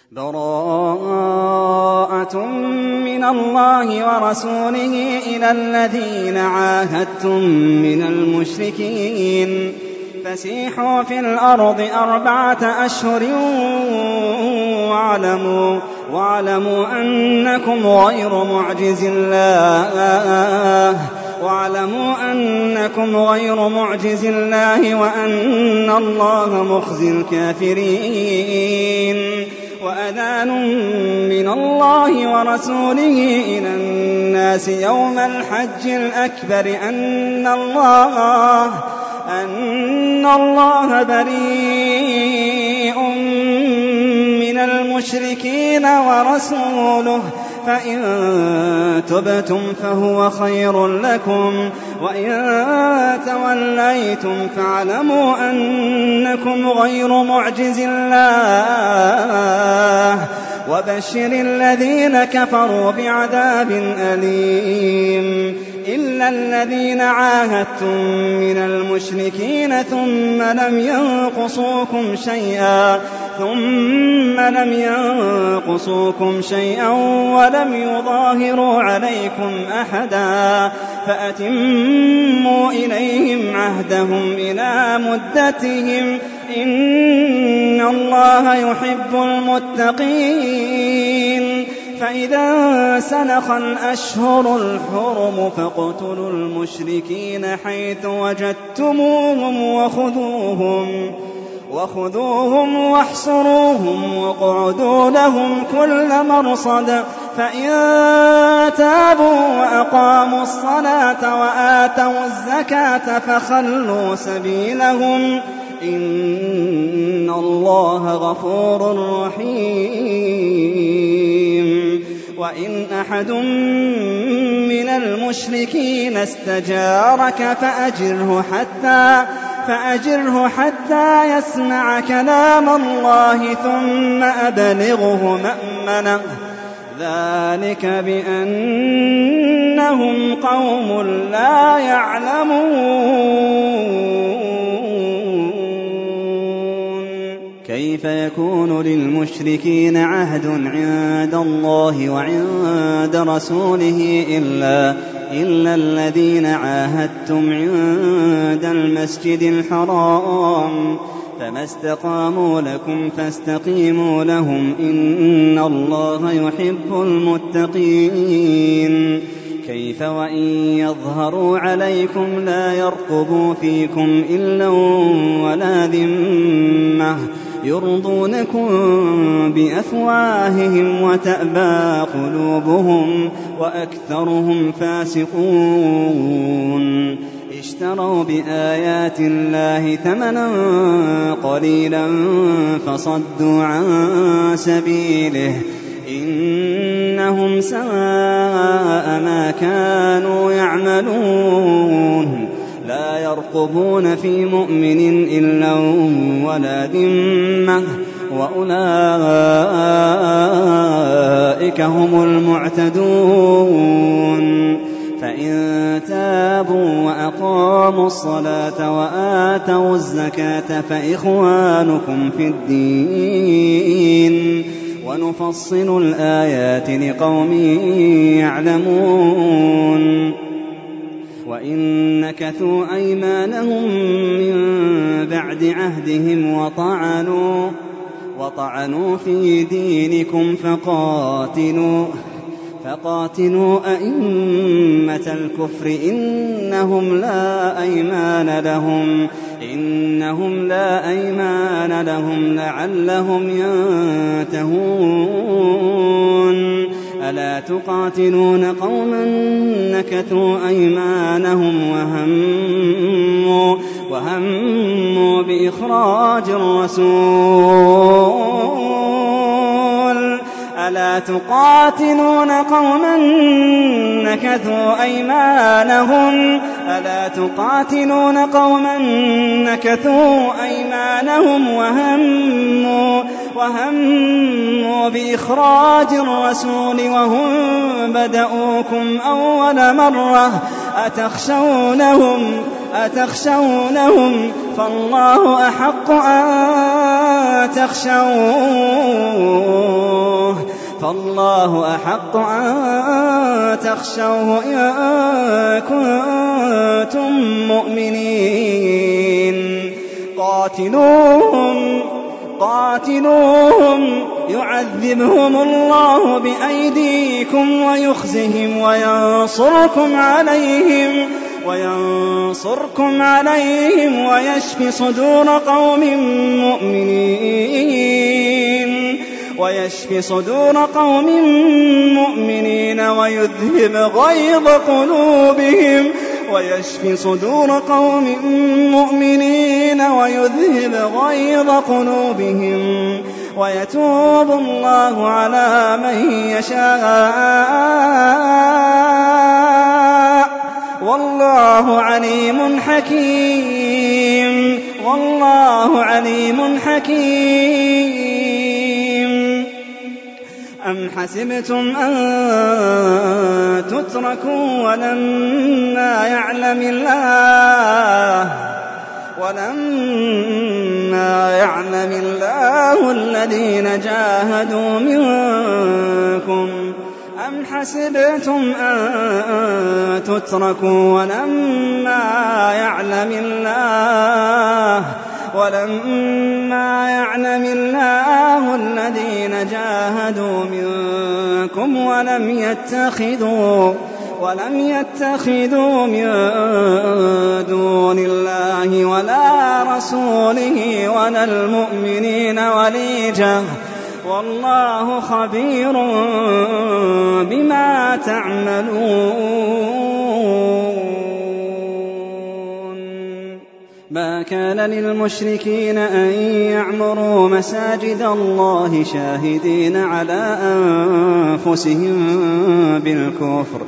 براءة من الله ورسوله إلى الذين عاهدتم من المشركين فسيحوا في الأرض 4 أشهر واعلموا أنكم غير معجز الله وأن الله مخزي الكافرين. وأذان من الله ورسوله إلى الناس يوم الحج الأكبر أن الله بريء من المشركين ورسوله فإن تبتم فهو خير لكم وإن توليتم فاعلموا أنكم غير معجز الله وبشر الذين كفروا بعذاب أليم. إلا الذين عاهدتم من المشركين ثم لم ينقصوكم شيئا ولم يظاهروا عليكم أحدا فأتموا إليهم عهدهم إلى مدتهم إن الله يحب المتقين. فإذا سنخ الأشهر الحرم فاقتلوا المشركين حيث وجدتموهم وخذوهم واحصروهم واقعدوا لهم كل مرصد فإن تابوا وأقاموا الصلاة وآتوا الزكاة فخلوا سبيلهم إن الله غفور رحيم. وإن أحد من المشركين استجارك فأجره حتى يسمع كلام الله ثم أبلغه مأمنه ذلك بأنهم قوم لا يعلمون. كيف يكون للمشركين عهد عند الله وعند رسوله إلا الذين عاهدتم عند المسجد الحرام فما استقاموا لكم فاستقيموا لهم إن الله يحب المتقين. كيف وإن يظهروا عليكم لا يرقبوا فيكم إلا ولا ذمة يرضونكم بأفواههم وتأبى قلوبهم وأكثرهم فاسقون. اشتروا بآيات الله ثمنا قليلا فصدوا عن سبيله إنهم ساء ما كانوا يعملون. لا يرقبون في مؤمن إلا ولا ذمة وأولئك هم المعتدون. فإن تابوا وأقاموا الصلاة وآتوا الزكاة فإخوانكم في الدين ونفصل الآيات لقوم يعلمون. وإن نكثوا أيمانهم من بعد عهدهم وطعنوا في دينكم فقاتلوا أئمة الكفر إنهم لا أيمان لهم لعلهم ينتهون. ألا تقاتلون قوما نكثوا أيمانهم وهموا بإخراج الرسول ألا تقاتلون قوما نكثوا أيمانهم وهموا بإخراج الرسول وهم بدؤوكم أول مرة أتخشونهم فالله أحق أن تخشوه فالله أحق أن تخشوه إن كنتم مؤمنين قاتلوهم يعذبهم الله بأيديكم ويخزهم وينصركم عليهم ويشف صدور قوم مؤمنين ويذهب غيظ قلوبهم ويتوب الله على من يشاء والله عليم حكيم أم حسبتم أن تتركوا ولما يعلم الله الذين جاهدوا منكم أم حسبتم أن تتركوا ولما يعلم الله الذين جاهدوا منكم ولم يتخذوا من دون الله ولا رسوله ولا المؤمنين وليجة والله خبير بما تعملون ما كان للمشركين أن يعمروا مساجد الله شاهدين على أنفسهم بالكفر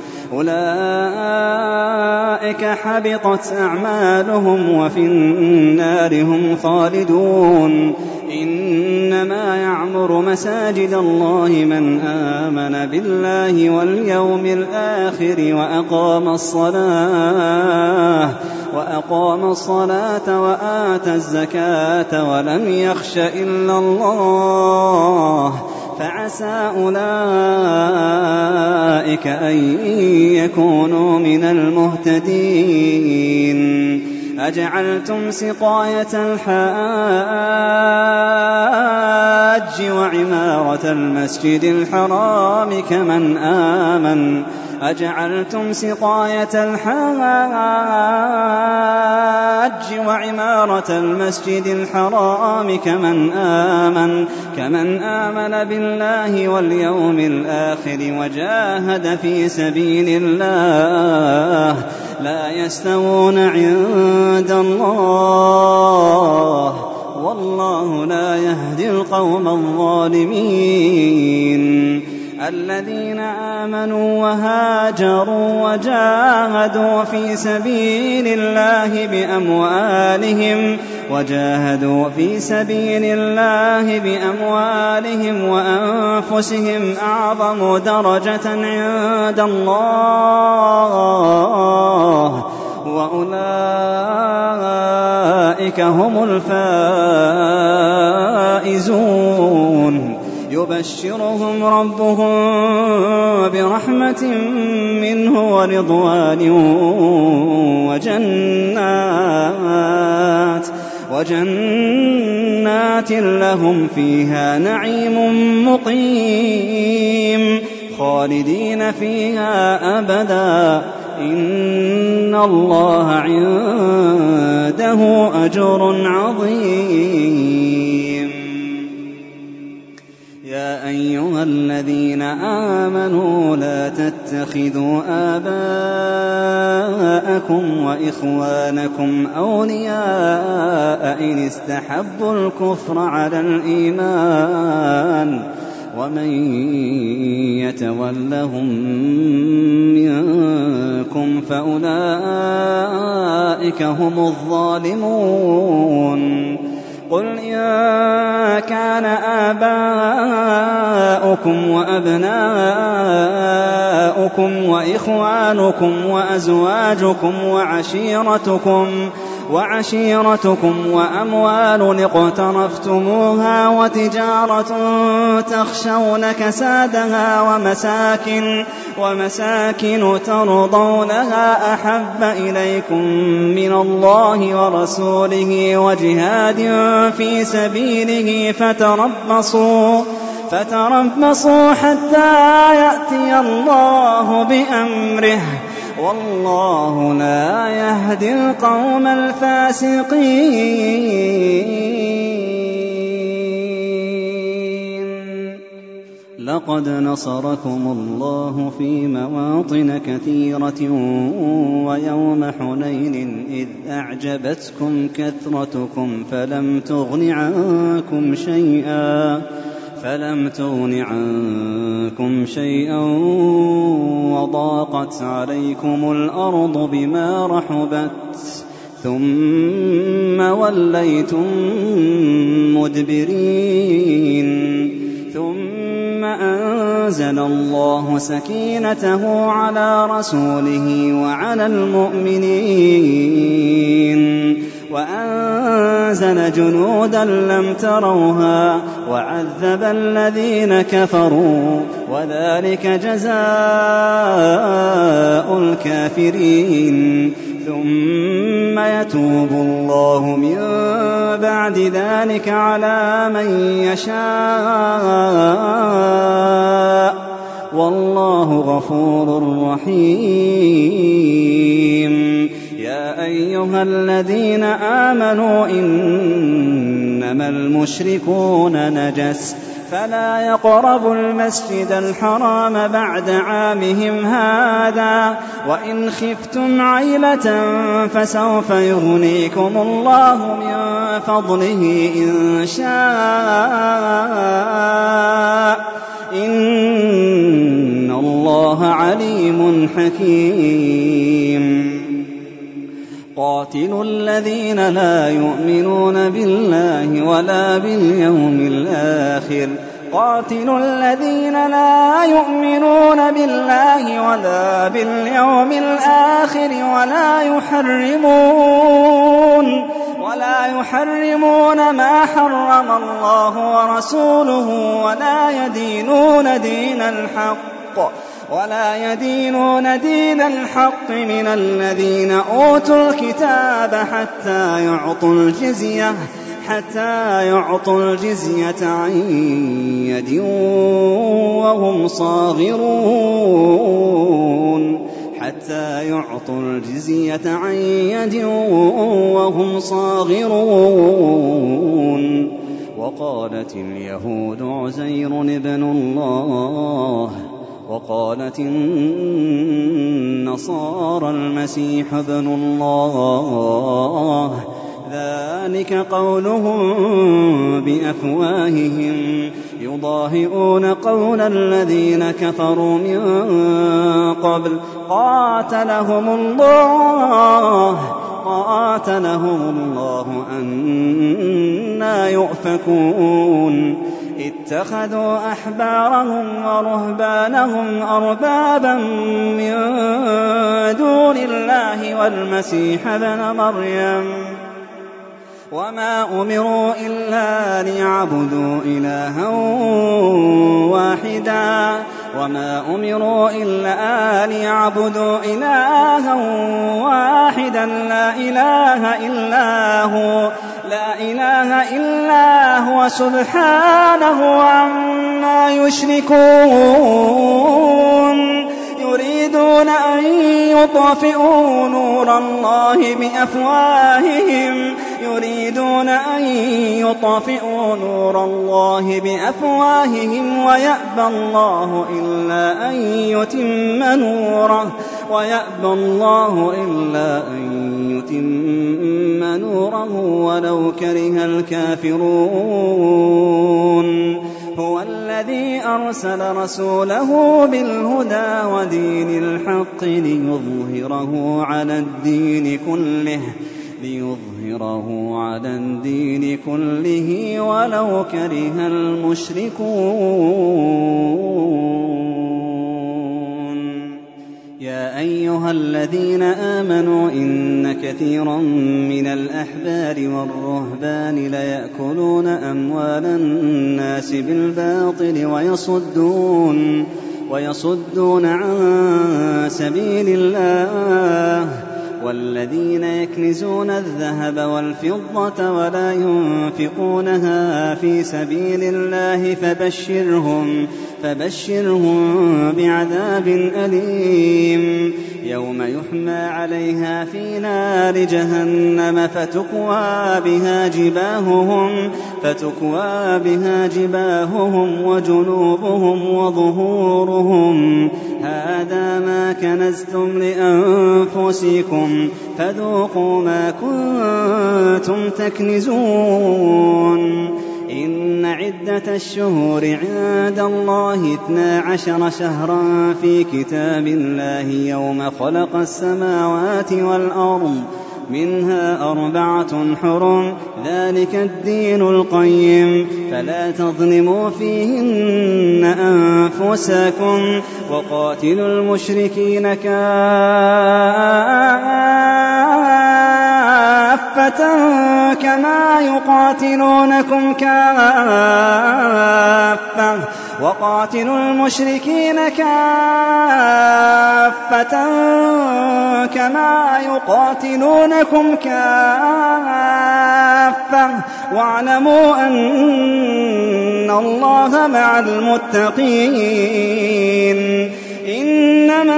أولئك حبطت أعمالهم وفي النار هم خالدون إنما يعمر مساجد الله من آمن بالله واليوم الآخر وأقام الصلاة وآتى الزكاة ولم يخش إلا الله فعسى أولئك أن يكونوا من المهتدين أجعلتم سقاية الحاج وعمارة المسجد الحرام كمن آمن بالله واليوم الآخر وجاهد في سبيل الله لا يستوون عند الله والله لا يهدي القوم الظالمين الذين آمنوا وهاجروا وجاهدوا في سبيل الله بأموالهم وأنفسهم أعظم درجة عند الله وأولئك هم الفائزون يبشرهم ربهم برحمة منه ورضوان وجنات لهم فيها نعيم مقيم خالدين فيها أبدا إن الله عنده أجر عظيم يا أيها الذين آمنوا لا تتخذوا آباءكم وإخوانكم أولياء إن استحبوا الكفر على الإيمان ومن يتولهم منكم فأولئك هم الظالمون قل إن كان آباؤكم وأبناؤكم وإخوانكم وعشيرتكم وأموال اقترفتموها وتجارة تخشون كسادها ومساكن ترضونها أحب إليكم من الله ورسوله وجهاد في سبيله فتربصوا حتى يأتي الله بأمره والله لا يهدي القوم الفاسقين. لقد نصركم الله في مواطن كثيرة ويوم حنين إذ أعجبتكم كثرتكم فلم تغن عنكم شيئا وضاقت عليكم الأرض بما رحبت ثم وليتم مدبرين. ثم أنزل الله سكينته على رسوله وعلى المؤمنين وأنزل جنودا لم تروها وعذب الذين كفروا وذلك جزاء الكافرين. ثم يتوب الله من بعد ذلك على من يشاء والله غفور رحيم. يا أيها الذين آمنوا إنما المشركون نجس فلا يقربوا المسجد الحرام بعد عامهم هذا وإن خفتم عيلة فسوف يغنيكم الله من فضله إن شاء إن الله عليم حكيم. قاتلوا الذين لا يؤمنون بالله ولا باليوم الآخر ولا يحرمون ما حرم الله ورسوله ولا يدينون دين الحق من الذين أوتوا الكتاب حتى يعطوا الجزية عن يد وهم صاغرون. وقالت اليهود عزير ابن الله وقالت النصارى المسيح ابن الله ذلك قولهم بأفواههم يضاهئون قول الذين كفروا من قبل قاتلهم الله أنى يؤفكون. اتخذوا أحبارهم ورهبانهم أربابا من دون الله والمسيح ابن مريم وما أمروا إلا ليعبدوا إلها واحدا لا إله إلا هو سبحانه عما يشركون. يريدون أن يطفئوا نور الله بأفواههم ويأبى الله إلا أن يتم نوره ولو كره الكافرون. هو الذي أرسل رسوله بالهدى ودين الحق ليظهره على الدين كله ولو كره المشركون. يا أيها الذين آمنوا إن كثيرا من الأحبار والرهبان ليأكلون أموال الناس بالباطل ويصدون عن سبيل الله والذين يكنزون الذهب والفضة ولا ينفقونها في سبيل الله فبشرهم بعذاب أليم يوم يحمى عليها في نار جهنم فتكوى بها جباههم وجنوبهم وظهورهم هذا ما كنزتم لأنفسكم فذوقوا ما كنتم تكنزون إن عدة الشهور عند الله 12 شهرا في كتاب الله يوم خلق السماوات والأرض منها 4 حرم ذلك الدين القيم فلا تظلموا فيهن أنفسكم وقاتلوا المشركين كافة كما يقاتلونكم كافة وقاتلوا المشركين كافة كما يقاتلونكم كافة واعلموا أن الله مع المتقين إنما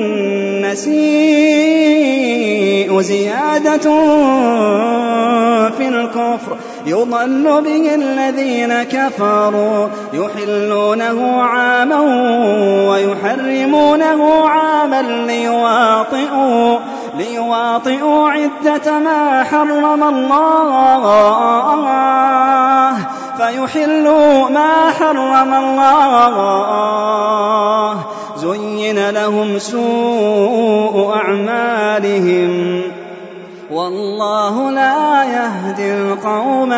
النسيء زيادة في الكفر يضل به الذين كفروا يحلونه عاما ويحرمونه عاما ليواطئوا عدة ما حرم الله فيحلوا ما حرم الله زين لهم سوء أعمالهم والله لا يهدي القوم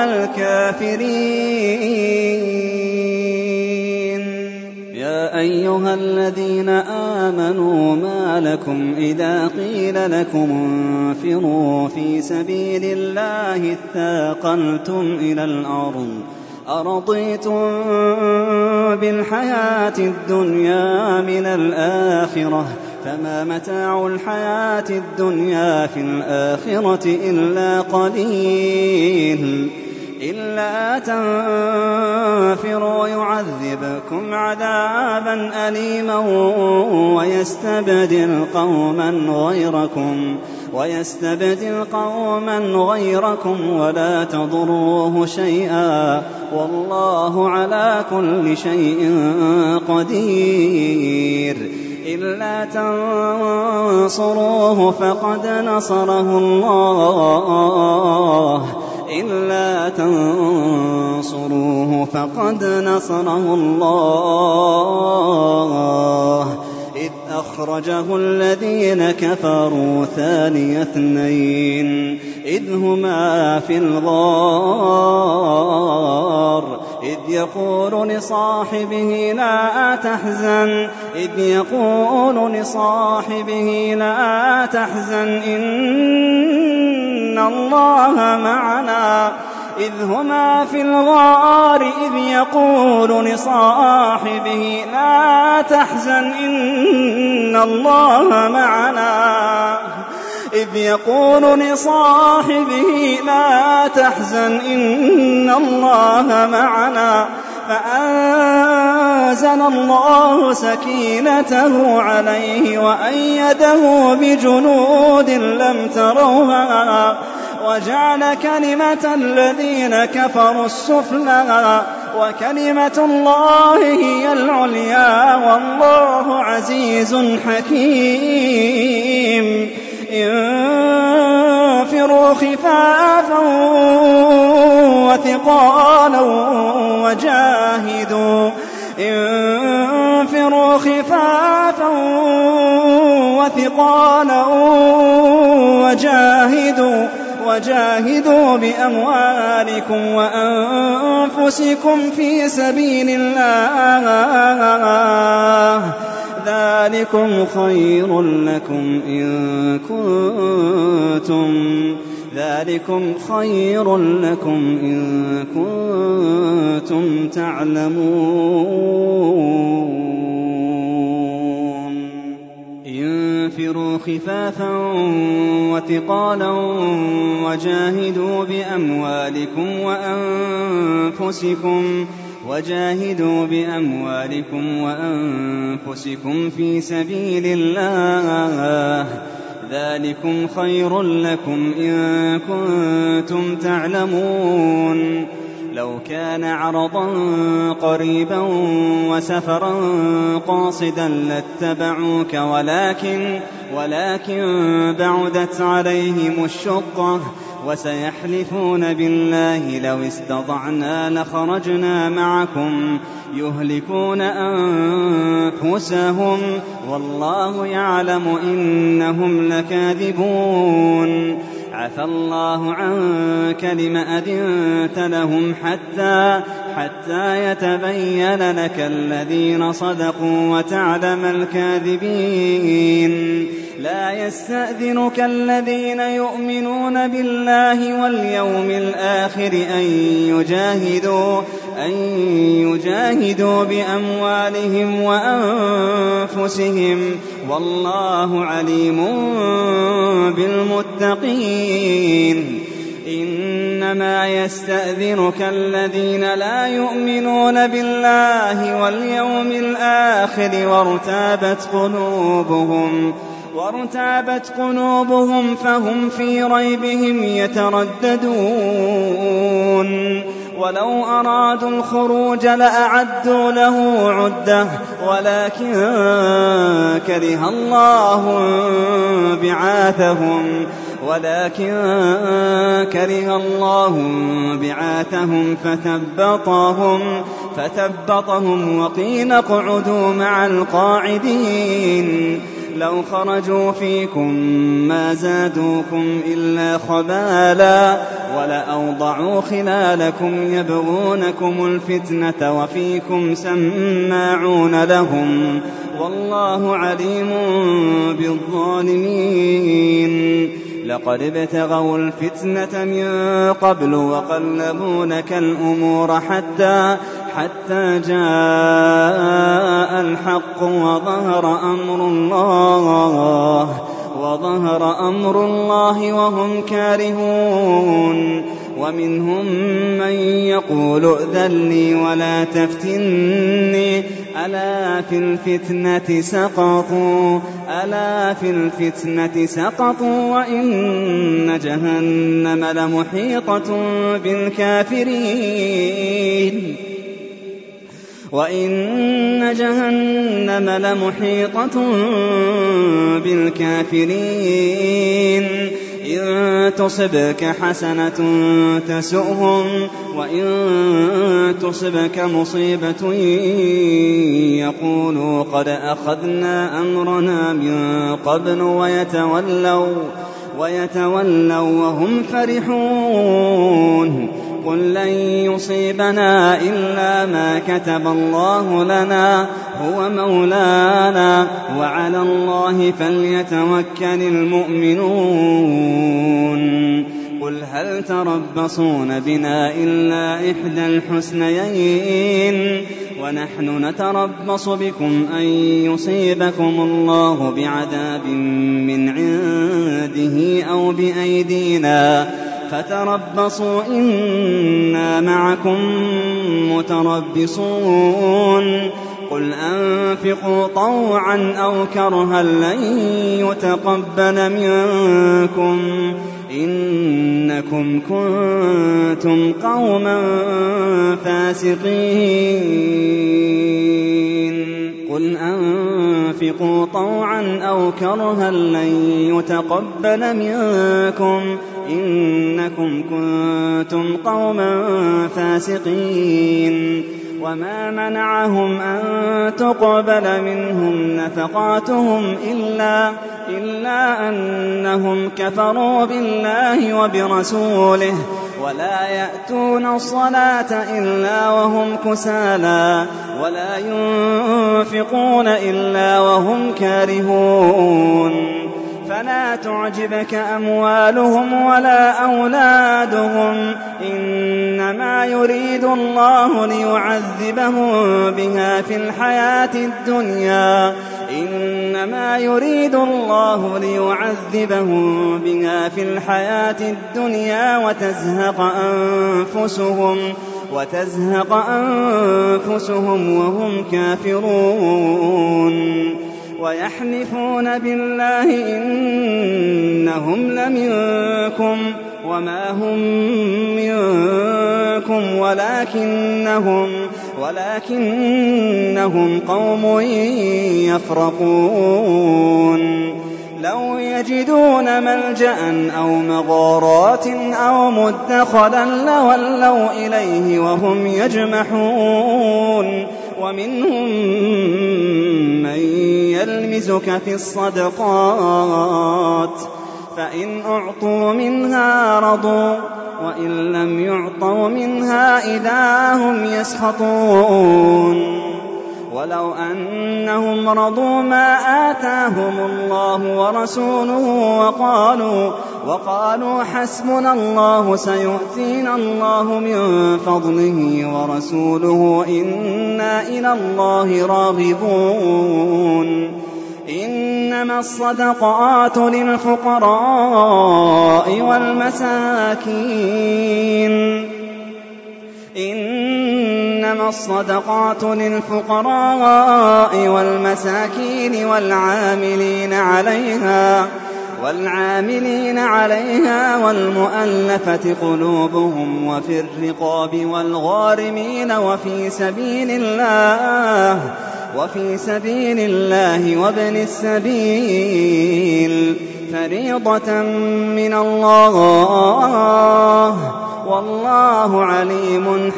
الكافرين يا أيها الذين آمنوا ما لكم إذا قيل لكم انفروا في سبيل الله اثاقلتم إلى الأرض أرضيتم بالحياة الدنيا من الآخرة فما متاع الحياة الدنيا في الآخرة إلا قليل إلا تنفروا يعذبكم عذابا أليما ويستبدل قوما غيركم ولا تضروه شيئا والله على كل شيء قدير إلا تنصروه فقد نصره الله إذ أخرجه الذين كفروا ثاني اثنين إذ هما في الغار إذ يقول لصاحبه لا تحزن إن الله معنا إذ هما في الغار إذ يقول لصاحبه لا تحزن إن الله معنا إذ يقول لصاحبه لا تحزن إن الله معنا فأنزل الله سكينته عليه وأيده بجنود لم تروها وجعل كلمة الذين كفروا السفلى وكلمة الله هي العليا والله عزيز حكيم انفروا خفافا وثقالا وجاهدوا بأموالكم وأنفسكم في سبيل الله ذلكم خير لكم إن كنتم تعلمون. انفروا خفافا وثقالا وجاهدوا بأموالكم وأنفسكم في سبيل الله، ذلكم خير لكم إن كنتم تعلمون. لو كان عرضا قريبا وسفرا قاصدا لاتبعوك ولكن بعدت عليهم الشقة، وسيحلفون بالله لو استطعنا لخرجنا معكم يهلكون أنفسهم والله يعلم إنهم لكاذبون. عفى الله عنك لم أذنت لهم حتى يتبين لك الذين صدقوا وتعلم الكاذبين. لا يستأذنك الذين يؤمنون بالله واليوم الآخر أن يجاهدوا بأموالهم وأنفسهم والله عليم بالمتقين. إنما يستأذنك الذين لا يؤمنون بالله واليوم الآخر وارتابت قلوبهم فهم في ريبهم يترددون. ولو أرادوا الخروج لأعدوا له عدة ولكن كره الله بعاثهم فثبطهم وقيل اقعدوا مع القاعدين. لو خرجوا فيكم ما زادوكم إلا خبالا ولأوضعوا خلالكم يبغونكم الفتنة وفيكم سماعون لهم والله عليم بالظالمين. لقد ابتغوا الفتنة من قبل وقلبونك الأمور حتى جاء الحق وظهر أمر الله وهم كارهون. ومنهم من يقول ائذن لي ولا تفتني ألا في الفتنة سقطوا وإن جهنم لمحيطة بالكافرين. إن تصبك حسنة تسؤهم وإن تصبك مصيبة يقولوا قد أخذنا أمرنا من قبل ويتولوا وهم فرحون. قل لن يصيبنا إلا ما كتب الله لنا هو مولانا وعلى الله فليتوكل المؤمنون. قل هل تربصون بنا إلا إحدى الحسنيين ونحن نتربص بكم أن يصيبكم الله بعذاب من عنده أو بأيدينا فتربصوا إنا معكم متربصون. قل أنفقوا طوعا أو كرها لن يتقبل منكم إنكم كنتم قوما فاسقين. قل أنفقوا طوعا أو كرها لن يتقبل منكم إنكم كنتم قوما فاسقين. وما منعهم أن تقبل منهم نفقاتهم إلا أنهم كفروا بالله وبرسوله ولا يأتون الصلاة إلا وهم كسالى ولا ينفقون إلا وهم كارهون فلا تعجبك أموالهم ولا أولادهم إنما يريد الله ليعذبهم بها في الحياة الدنيا وتزهق أنفسهم وهم كافرون ويحلفون بالله إنهم لمنكم وما هم منكم ولكنهم قوم يفرقون لو يجدون ملجأ أو مغارات أو مدخلا لولوا إليه وهم يجمحون ومنهم من يلمزك في الصدقات فإن أعطوا منها رضوا وإن لم يعطوا منها إذا هم يسخطون ولو أنهم رضوا ما آتاهم الله ورسوله وقالوا حسبنا الله سيؤتينا الله من فضله ورسوله إنا إلى الله راغبون إنما الصدقات للفقراء والمساكين والعاملين عليها والمؤلفة قلوبهم وفي الرقاب والغارمين وفي سبيل الله وابن السبيل فريضة من الله والله عليم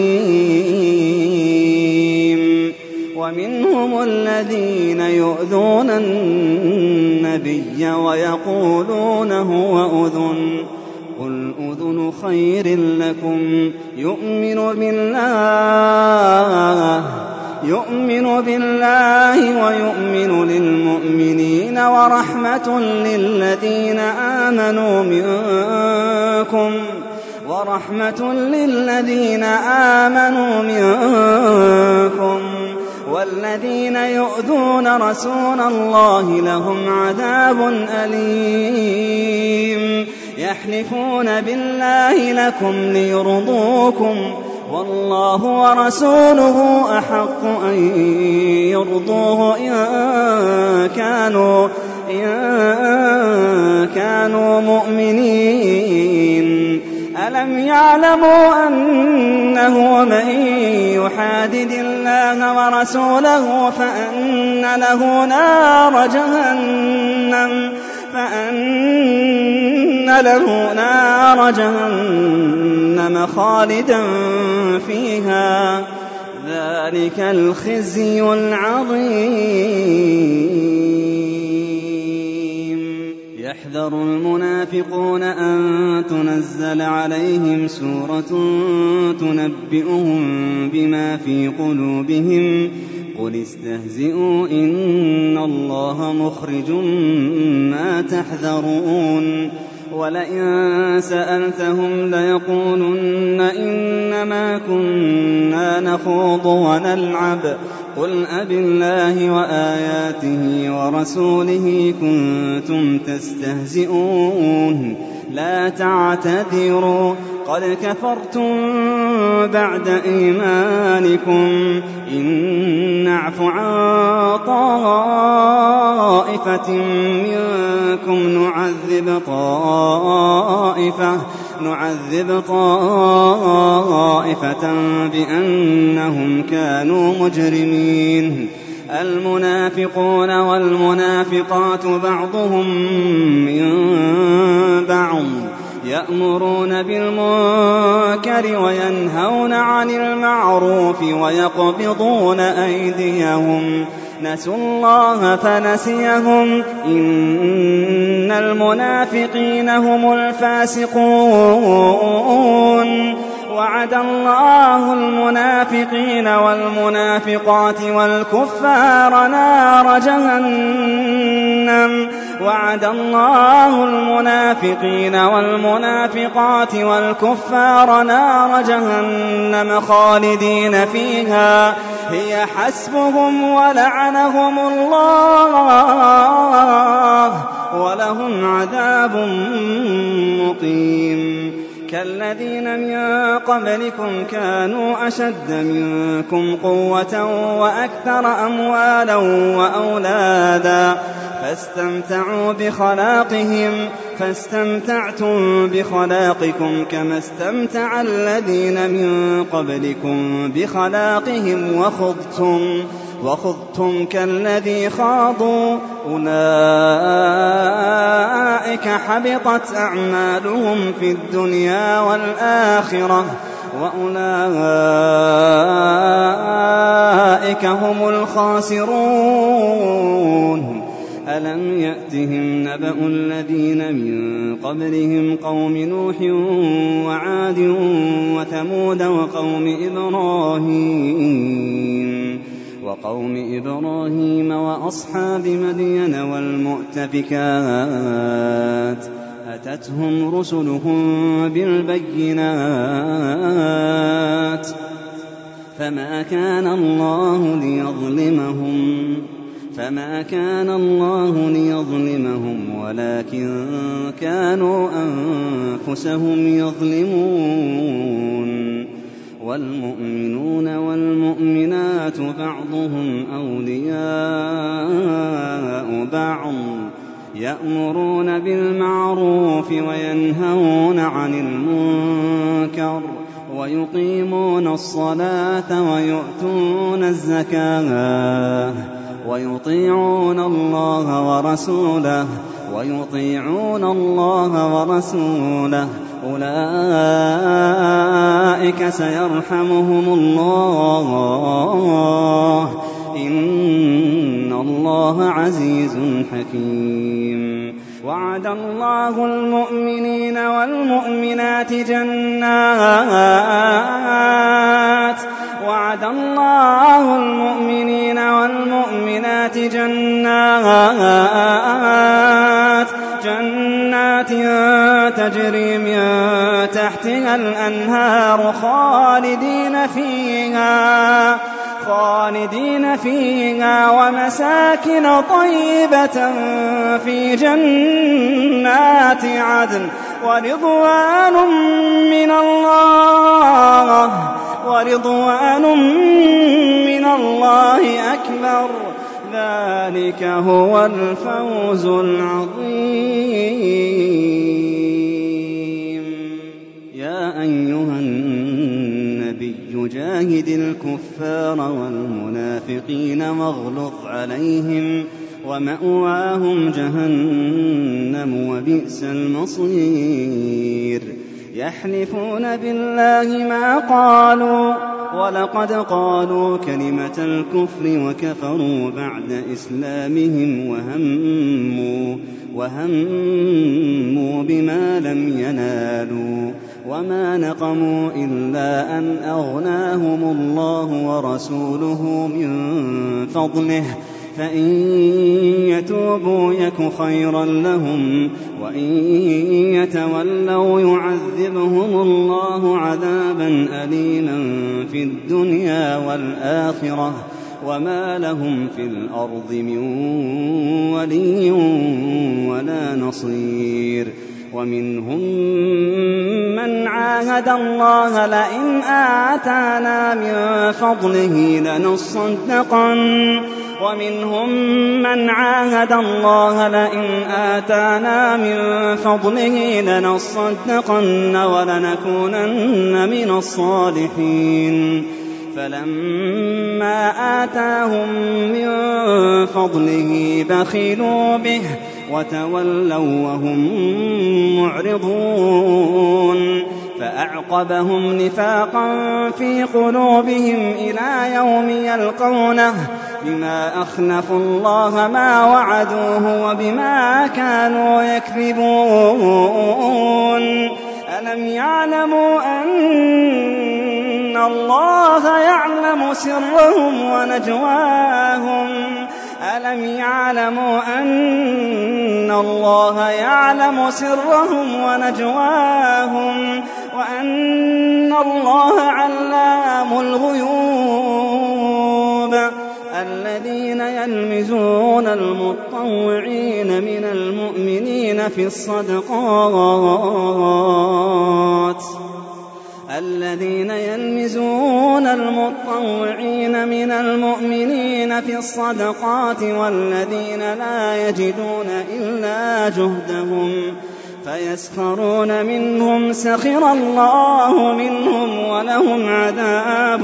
حكيم ومنهم الذين يؤذون النبي ويقولون هو أذن قل أذن خير لكم يؤمن بالله ويؤمن للمؤمنين ورحمة للذين آمنوا منكم والذين يؤذون رسول الله لهم عذاب أليم يحلفون بالله لكم ليرضوكم والله ورسوله أحق أن يرضوه إن كانوا مؤمنين ألم يعلموا أنه من يحادد الله ورسوله فأن له نار جهنم خالدا فيها ذلك الخزي العظيم يحذر المنافقون أن تنزل عليهم سورة تنبئهم بما في قلوبهم قل استهزئوا إن الله مخرج ما تحذرون ولئن سألتهم ليقولن إنما كنا نخوض ونلعب قل أبالله وآياته ورسوله كنتم تستهزئون لا تعتذروا قد كفرتم بعد إيمانكم إن نعف عن طائفة منكم نعذب طائفة بأنهم كانوا مجرمين المنافقون والمنافقات بعضهم من بعض يأمرون بالمنكر وينهون عن المعروف ويقبضون أيديهم نسوا الله فنسيهم إن المنافقين هم الفاسقون وعد الله المنافقين والمنافقات والكفار نار جهنم وعد الله المنافقين والمنافقات والكفار نار جهنم خالدين فيها هي حسبهم ولعنهم الله ولهم عذاب مقيم كالذين من قبلكم كانوا أشد منكم قوة وأكثر أموالا وأولادا فاستمتعتم بخلاقكم كما استمتع الذين من قبلكم بخلاقهم وخضتم كالذي خاضوا أولئك حبطت أعمالهم في الدنيا والآخرة وأولئك هم الخاسرون ألم يأتهم نبأ الذين من قبلهم قوم نوح وعاد وثمود وقوم إبراهيم وأصحاب مدين والمؤتفكات أتتهم رسلهم بالبينات فما كان الله ليظلمهم ولكن كانوا أنفسهم يظلمون والمؤمنون والمؤمنات بعضهم أولياء بعض يأمرون بالمعروف وينهون عن المنكر ويقيمون الصلاة ويؤتون الزكاة ويطيعون الله ورسوله أولئك سيرحمهم الله إن الله عزيز حكيم وعد الله المؤمنين والمؤمنات جنات تجري من تحتها الأنهار خالدين فيها ومساكن طيبة في جنات عدن ورضوان من الله أكبر ذلك هو الفوز العظيم يا أيها النبي جاهد الكفار والمنافقين واغلظ عليهم ومأواهم جهنم وبئس المصير يحلفون بالله ما قالوا ولقد قالوا كلمة الكفر وكفروا بعد إسلامهم وهموا بما لم ينالوا وما نقموا إلا أن أغناهم الله ورسوله من فضله فإن يتوبوا يك خيرا لهم وإن يتولوا يعذبهم الله عذابا أليما في الدنيا والآخرة وما لهم في الأرض من ولي ولا نصير ومنهم من عاهد الله لئن آتانا من فضله لنصدقن ومنهم من عاهد الله لئن آتانا من فضله لنصدقن ولنكونن من الصالحين فلما آتاهم من فضله بخلوا به وتولوا وهم معرضون فأعقبهم نفاقا في قلوبهم إلى يوم يلقونه بما أخلفوا الله ما وعدوه وبما كانوا يكذبون ألم يعلموا أن الله يعلم سرهم ونجواهم ألم يعلموا أن الله يعلم سرهم ونجواهم وأن الله علام الغيوب الذين يلمزون المطوعين من المؤمنين في الصدقات والذين لا يجدون إلا جهدهم فيسخرون منهم سخر الله منهم ولهم عذاب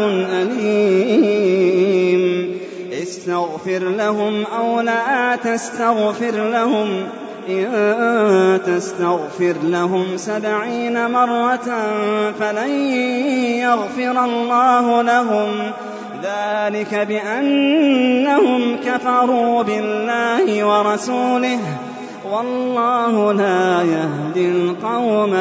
أليم استغفر لهم أو لا تستغفر لهم إن تستغفر لهم 70 مرة فلن يغفر الله لهم ذلك بأنهم كفروا بالله ورسوله والله لا يهدي القوم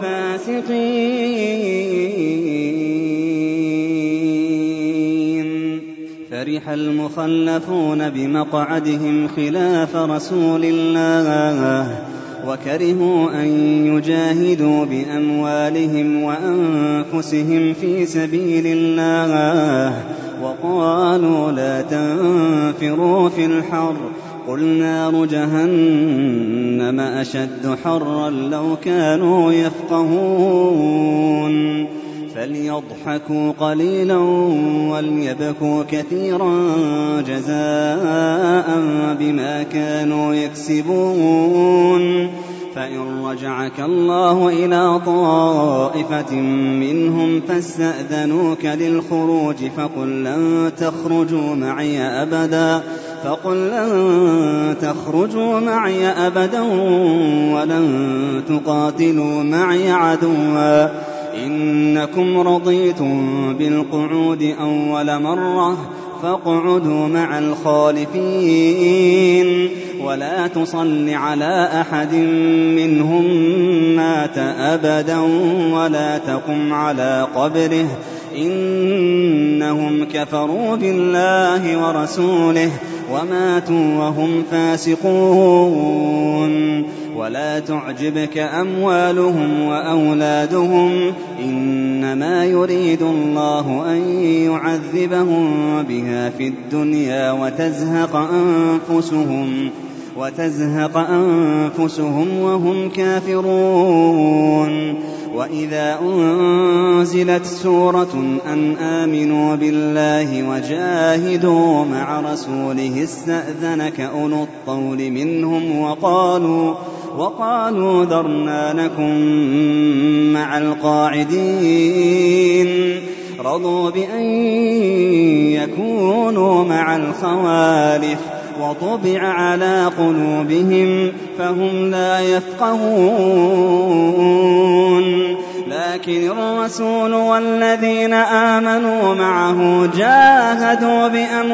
الفاسقين فرح المخلفون بمقعدهم خلاف رسول الله وكرهوا أن يجاهدوا بأموالهم وأنفسهم في سبيل الله وقالوا لا تنفروا في الحر قل نار جهنم أشد حرا لو كانوا يفقهون فليضحكوا قليلا وليبكوا كثيرا جزاء بما كانوا يكسبون فإن رجعك الله إلى طائفة منهم فاستأذنوك للخروج فقل لن تخرجوا معي أبدا ولن تقاتلوا معي عدوا إنكم رضيتم بالقعود أول مرة فاقعدوا مع الخالفين ولا تصل على أحد منهم مات أبدا ولا تقم على قبره إنهم كفروا بالله ورسوله وماتوا وهم فاسقون ولا تعجبك أموالهم وأولادهم إنما يريد الله أن يعذبهم بها في الدنيا وتزهق أنفسهم وهم كافرون وإذا أنزلت سورة أن آمنوا بالله وجاهدوا مع رسوله استأذنك أولو الطول منهم وقالوا ذرنا نكن مع القاعدين رضوا بأن يكونوا مع الخوالف وطبع على قلوبهم فهم لا يفقهون لكن الرسول والذين آمنوا معه جاهدوا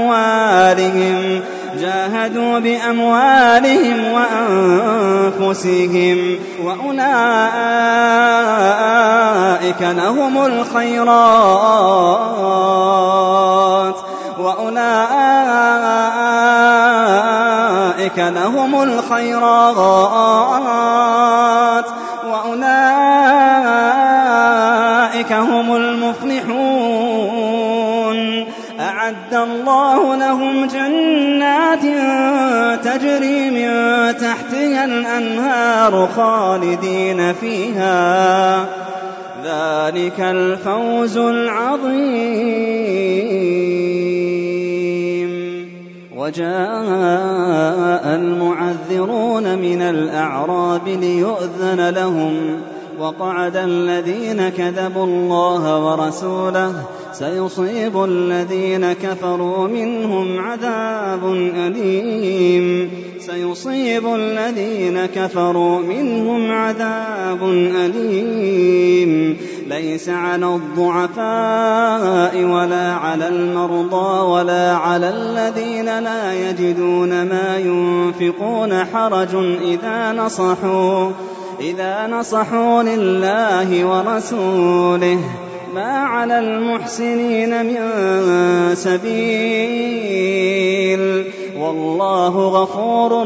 بأموالهم وأنفسهم وأولئك لهم الخيرات وأولئك هم المفلحون أعد الله لهم جنات تجري من تحتها الأنهار خالدين فيها ذلك الفوز العظيم وجاء المعذرون من الأعراب ليؤذن لهم وقعد الذين كذبوا الله ورسوله سيصيب الذين كفروا منهم عذاب أليم سيصيب الذين كفروا منهم عذاب أليم ليس على الضعفاء ولا على المرضى ولا على الذين لا يجدون ما ينفقون حرج إذا نصحوا لله ورسوله ما على المحسنين من سبيل والله غفور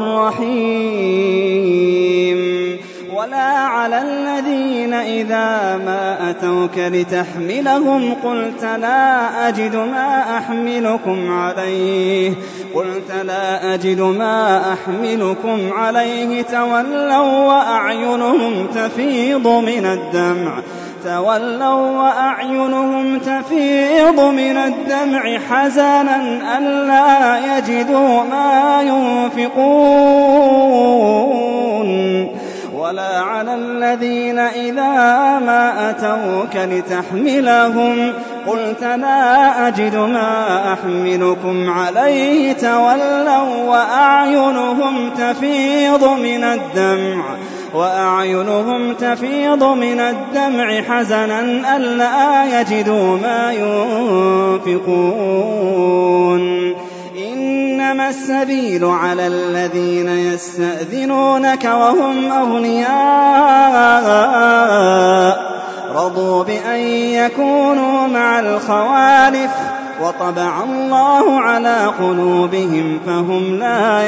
رحيم ولا على الذين إذا ما أتوك لتحملهم قلت لا أجد ما أحملكم عليه تولوا وأعينهم تفيض من الدمع حزنا ألا يجدوا ما ينفقون ولا على الذين إذا ما أتوك لتحملهم قلت لا أجد ما أحملكم عليه تولوا وأعينهم تفيض من الدمع حزنا ألا يجدوا ما ينفقون إنما السبيل على الذين يستأذنونك وهم أغنياء رضوا بأن يكونوا مع الخوالف وطبع الله على قلوبهم فهم لا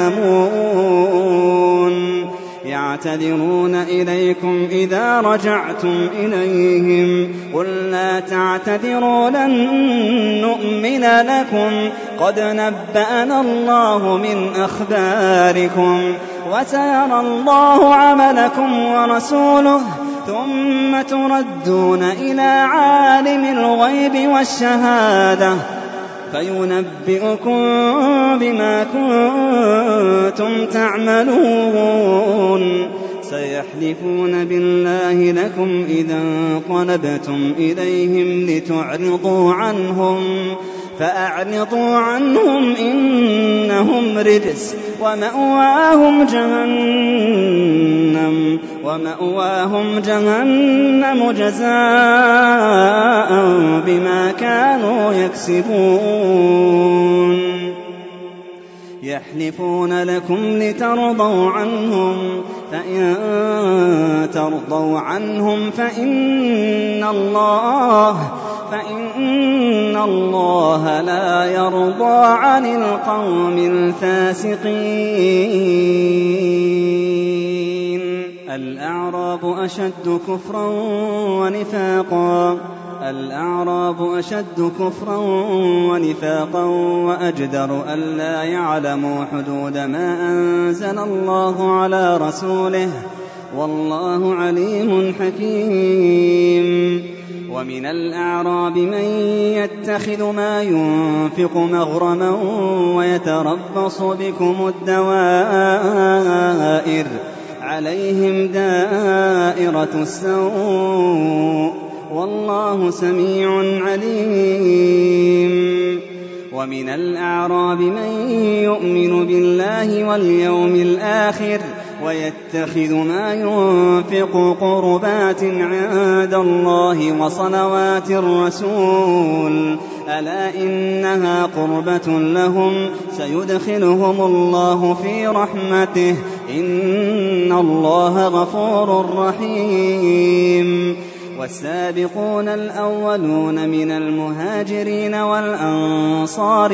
يعلمون يعتذرون إليكم إذا رجعتم إليهم قل لا تعتذروا لن نؤمن لكم قد نبأنا الله من أخباركم وسيرى الله عملكم ورسوله ثم تردون إلى عالم الغيب والشهادة فينبئكم بما كنتم تعملون سيحلفون بالله لكم إذا انقلبتم إليهم لتعرضوا عنهم فأعرضوا عنهم إنهم رجس ومأواهم جهنم جزاء بما كانوا يكسبون يحلفون لكم لترضوا عنهم فإن ترضوا عنهم فإن الله لا يرضى عن القوم الفاسقين الأعراب أشد كفرا ونفاقا وأجدر ألا يعلموا حدود ما أنزل الله على رسوله والله عليم حكيم ومن الأعراب من يتخذ ما ينفق مغرما ويتربص بكم الدوائر عليهم دائرة السوء والله سميع عليم ومن الأعراب من يؤمن بالله واليوم الآخر ويتخذ ما ينفق قربات عند الله وصلوات الرسول ألا إنها قربة لهم سيدخلهم الله في رحمته إن الله غفور رحيم والسابقون الأولون من المهاجرين والأنصار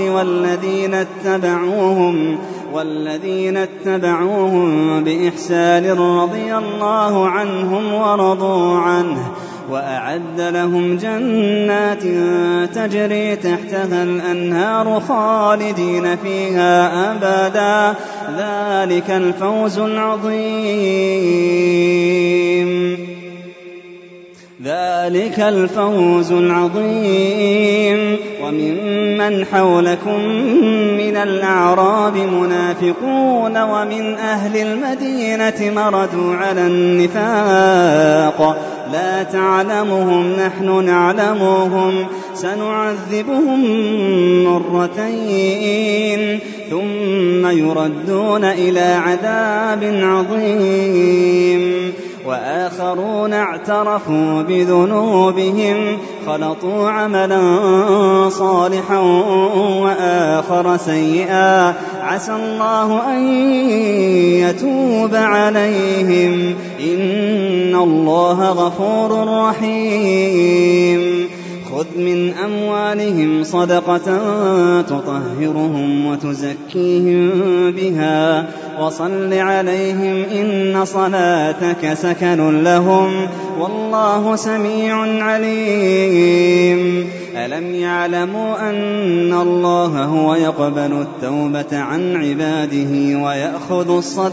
والذين اتبعوهم بإحسان رضي الله عنهم ورضوا عنه وأعد لهم جنات تجري تحتها الأنهار خالدين فيها أبدا ذلك الفوز العظيم ذلك الفوز العظيم. وممن حولكم من الأعراب منافقون ومن أهل المدينة مردوا على النفاق لا تعلمهم نحن نعلمهم سنعذبهم مرتين ثم يردون إلى عذاب عظيم. وآخرون اعترفوا بذنوبهم خلطوا عملا صالحا وآخر سيئا عسى الله أن يتوب عليهم إن الله غفور رحيم. خذ من أموالهم صدقة تطهرهم وتزكيهم بها وصل عليهم إن صلاتك سكن لهم والله سميع عليم. ألم يعلموا أن الله هو يقبل التوبة عن عباده ويأخذ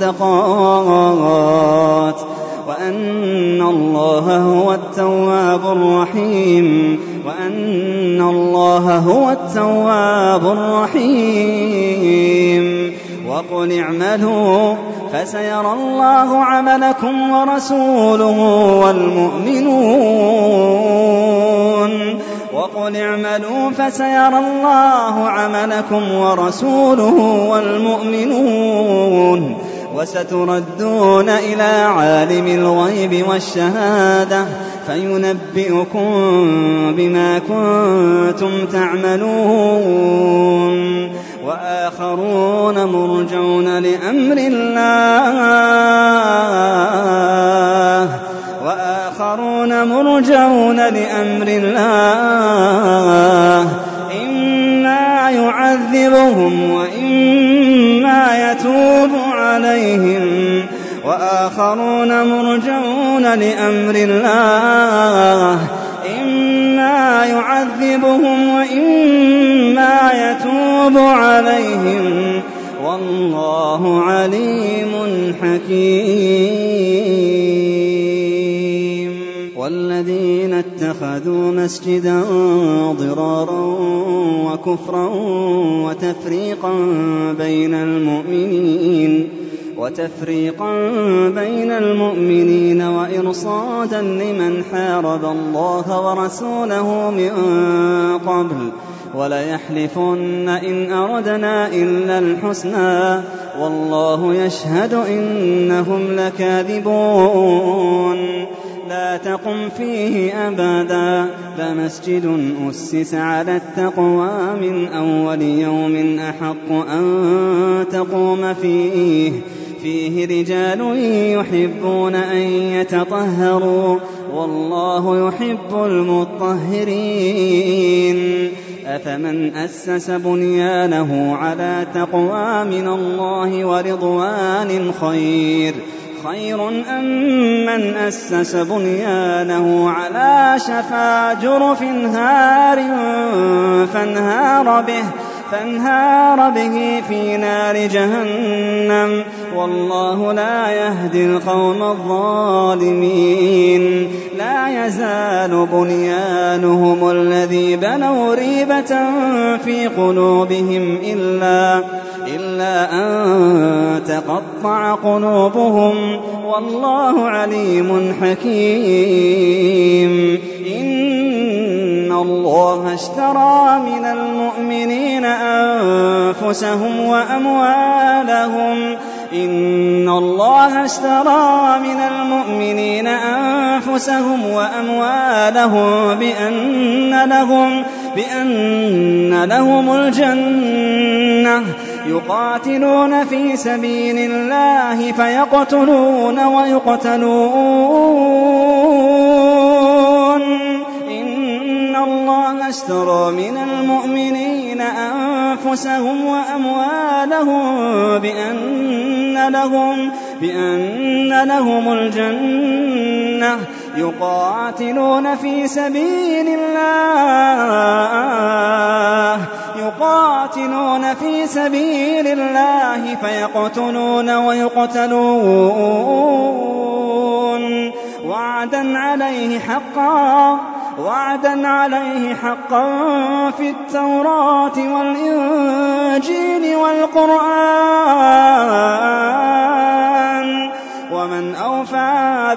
الصدقات وأن الله هو التواب الرحيم وأن الله هو التواب الرحيم. وقل اعملوا فسيرى الله عملكم ورسوله والمؤمنون وقل اعملوا فسيرى الله عملكم ورسوله والمؤمنون وستردون إلى عالم الغيب والشهادة فينبئكم بما كنتم تعملون. وآخرون مرجون لأمر الله إما يعذبهم وإما يتوب عليهم. وآخرون مرجون لأمر الله إما يعذبهم وإما يتوب عليهم والله عليم حكيم. والذين اتخذوا مسجدا ضرارا وكفرا وتفريقا بين المؤمنين وإرصادا لمن حارب الله ورسوله من قبل وليحلفن إن أردنا إلا الحسنى والله يشهد إنهم لكاذبون. لا تقم فيه أبدا لمسجد أسس على التقوى من أول يوم أحق أن تقوم فيه رجال يحبون أن يتطهروا والله يحب المطهرين. أفمن أسس بنيانه على تقوى من الله ورضوان خير أم من أسس بنيانه على شفا جرف هار فانهار به في نار جهنم والله لا يهدي القوم الظالمين. لا يزال بنيانهم الذي بنوا ريبة في قلوبهم إلا أن تقطع قلوبهم والله عليم حكيم. إن الله اشترى من المؤمنين أنفسهم وأموالهم بأن لهم الجنة يقاتلون في سبيل الله فيقتلون ويقتلون. إن الله اشترى من المؤمنين أنفسهم وأموالهم بأن لهم الجنة يقاتلون في سبيل الله فيقتلون ويقتلون وعدا عليه حقا في التوراة والإنجيل والقرآن ومن أوفى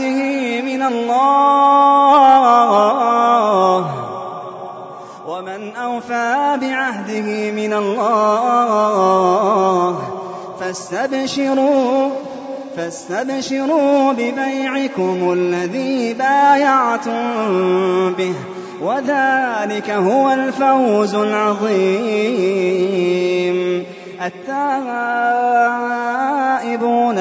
بعهده من الله فاستبشروا ببيعكم الذي بايعتم به وذلك هو الفوز العظيم. التائبون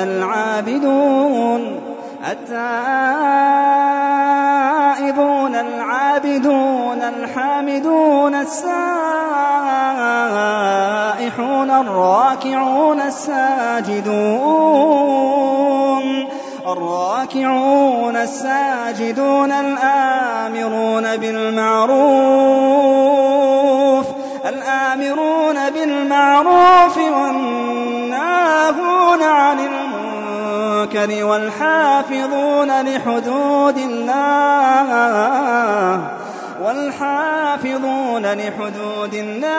العابدون الحامدون السائحون الراكعون الساجدون الآمرون بالمعروف والناهون عن المنكر والحافظون لحدود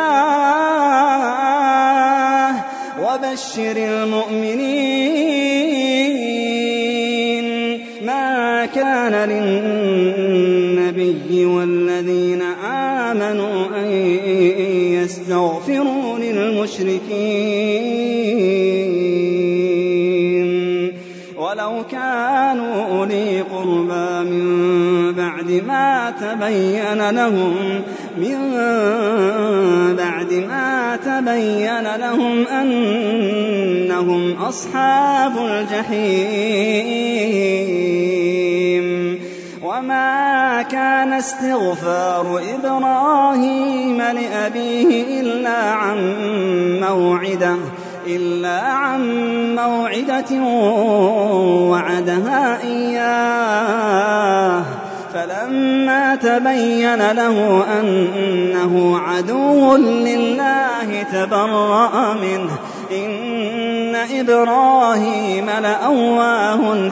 الله وبشر المؤمنين. ما كان للنبي والذين آمنوا أن يستغفروا للمشركين ولو كانوا أولي قربى من بعد ما تبين لهم أنهم أصحاب الجحيم. وما كان استغفار إبراهيم لأبيه إلا عن موعدة وعدها إياه فلما تبين له أنه عدو لله تبرأ منه إن إبراهيم لأواه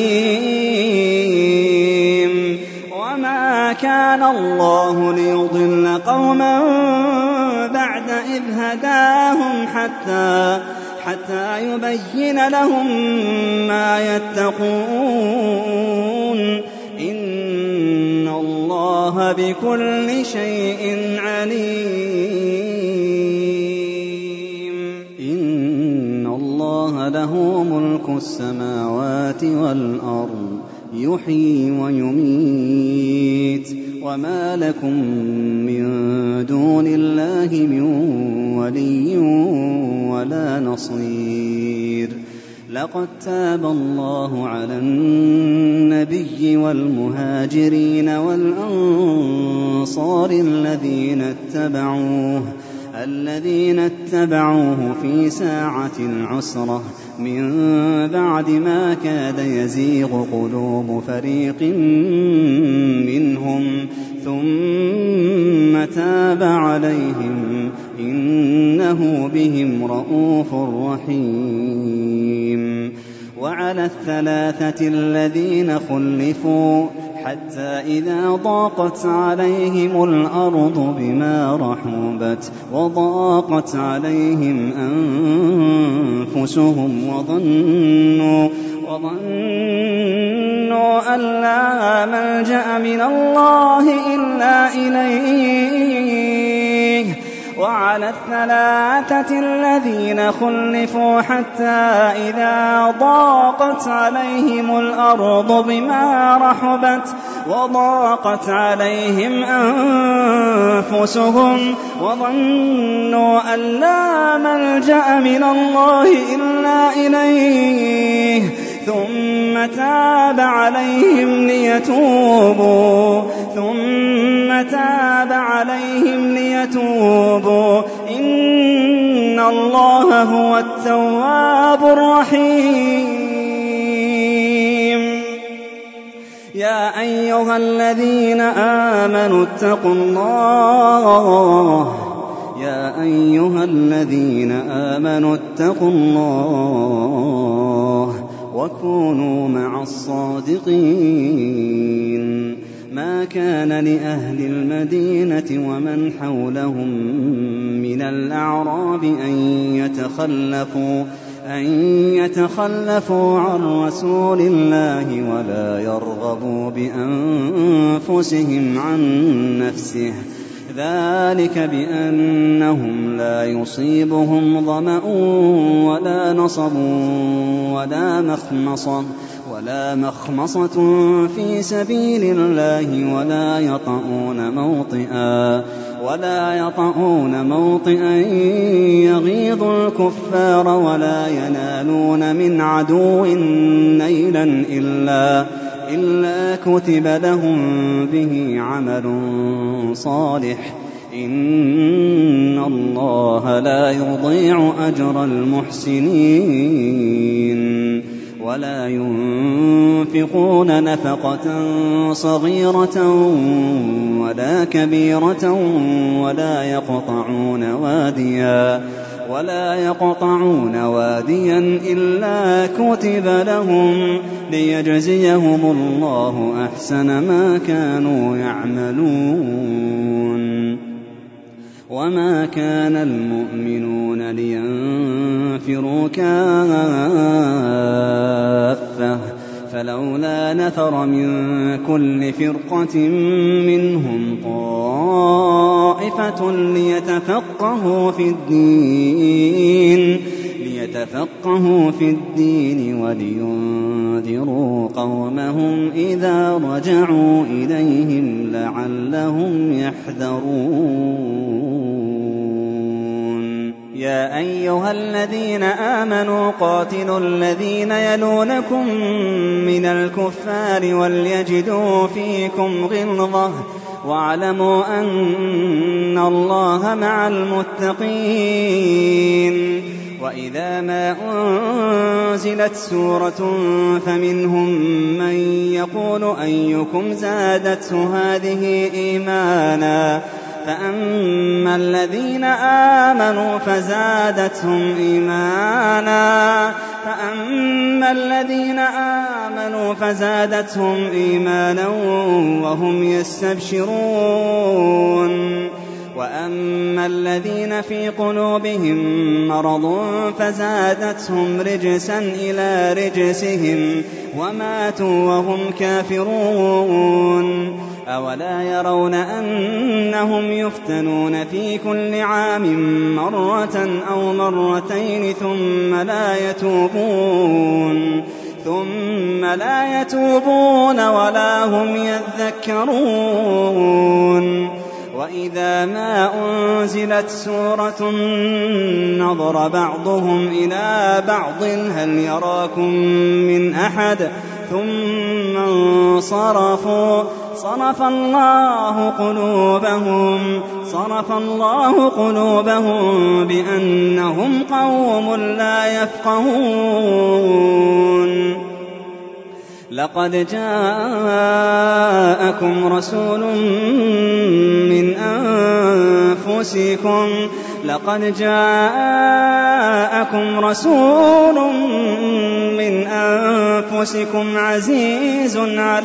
حليم. وما كان الله ليضل قوما بعد إذ هداهم حتى يبين لهم ما يتقون إن الله بكل شيء عليم. إن الله له ملك السماوات والأرض يحيي ويميت وما لكم من دون الله من ولي ولا نصير. لقد تاب الله على النبي والمهاجرين والأنصار الذين اتبعوه في ساعة العسرة من بعد ما كاد يزيغ قلوب فريق منهم ثم تاب عليهم إنه بهم رءوف رحيم. وعلى الثلاثة الذين خلفوا حتى إذا ضاقت عليهم الأرض بما رحبت وضاقت عليهم أنفسهم وظنوا أن لا ملجأ من الله إلا إليه. وعلى الثلاثة الذين خلفوا حتى إذا ضاقت عليهم الأرض بما رحبت وضاقت عليهم أنفسهم وظنوا أن لا ملجأ من الله إلا إليه ثم تاب عليهم ليتوبوا إن الله هو التواب الرحيم. يا أيها الذين آمنوا اتقوا الله وكونوا مع الصادقين. ما كان لأهل المدينة ومن حولهم من الأعراب أن يتخلفوا عن رسول الله ولا يرغبوا بأنفسهم عن نفسه، ذلك بأنهم لا يصيبهم ظمأ ولا نصب ولا مخمصة في سبيل الله ولا يطؤون موطئا يغيظ الكفار ولا ينالون من عدو نيلا إلا كتب لهم به عمل صالح، إن الله لا يضيع أجر المحسنين. ولا ينفقون نفقة صغيرة ولا كبيرة ولا يقطعون واديا إلا كتب لهم ليجزيهم الله أحسن ما كانوا يعملون. وما كان المؤمنون لينفروا كافة، فلولا نفر من كل فرقة منهم طائفة ليتفقهوا في الدين ولينذروا قومهم إذا رجعوا إليهم لعلهم يحذرون. يا أيها الذين آمنوا قاتلوا الذين يلونكم من الكفار وليجدوا فيكم غلظة واعلموا أن الله مع المتقين. وإذا ما أنزلت سورة فمنهم من يقول أيكم زادته هذه إيمانا، فأما الذين آمنوا فزادتهم إيمانا وهم يستبشرون. وأما الذين في قلوبهم مرض فزادتهم رجسا إلى رجسهم وماتوا وهم كافرون. أولا يرون أنهم يفتنون في كل عام مرة أو مرتين ثم لا يتوبون ولا هم يذكرون. وإذا ما أنزلت سورة نظر بعضهم إلى بعض هل يراكم من أحد ثم انصرفوا صرف الله قلوبهم بأنهم قوم لا يفقهون. لقد جاءكم رسول من أنفسكم عزيز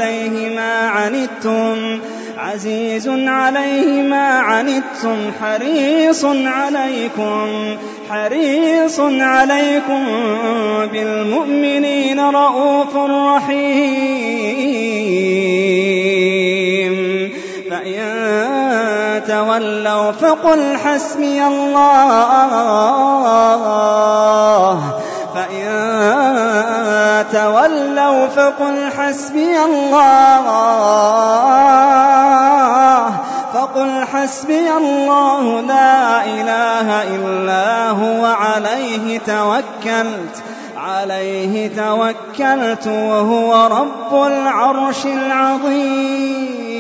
عليه ما عنتم حريص عليكم بالمؤمنين رؤوف رحيم. فإن تولوا فقل حسبي الله لا إله إلا هو عليه توكلت وهو رب العرش العظيم.